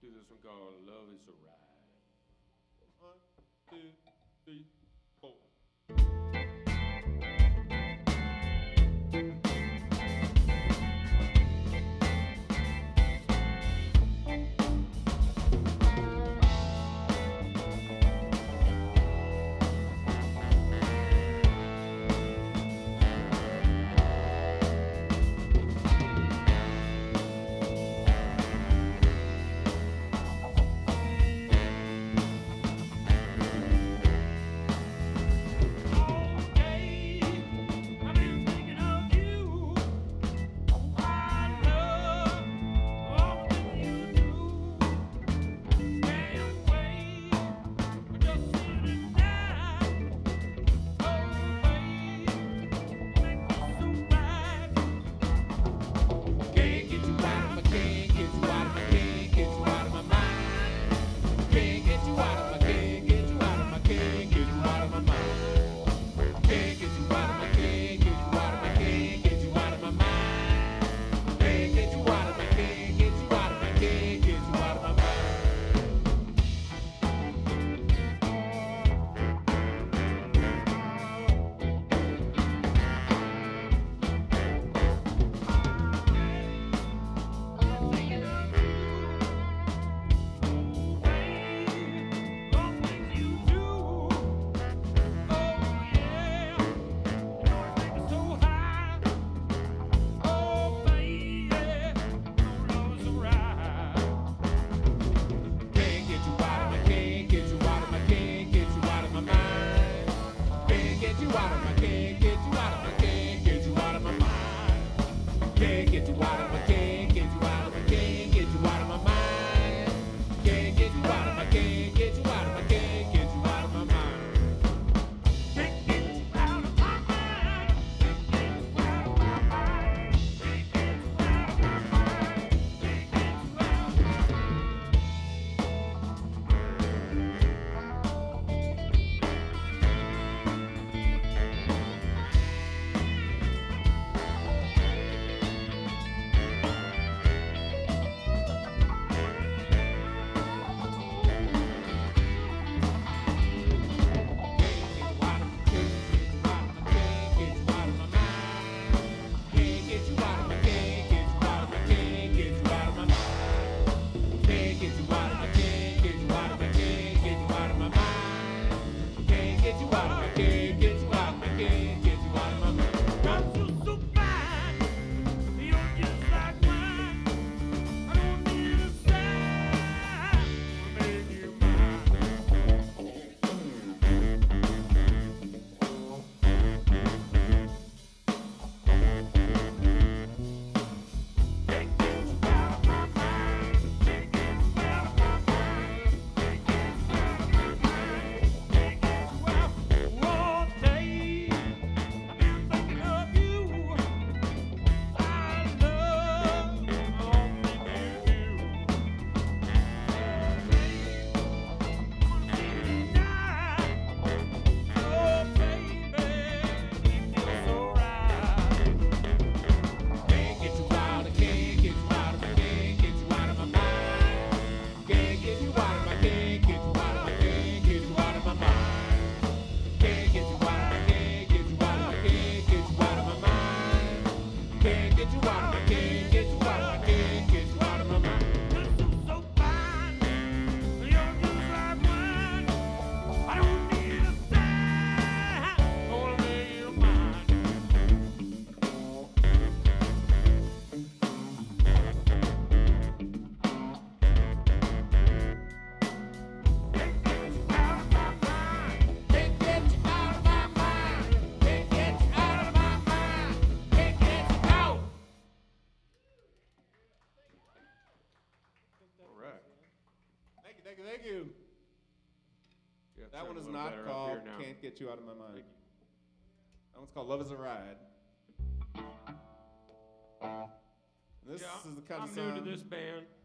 do this one called Love is a Ride. 1, 2, 3, 4. Thank you. Yeah, That sound one a is little not better up called here now. Can't Get You Out of My Mind. Thank you. That one's called Love is a Ride. This Yeah, is the kind I'm of new song. to this band.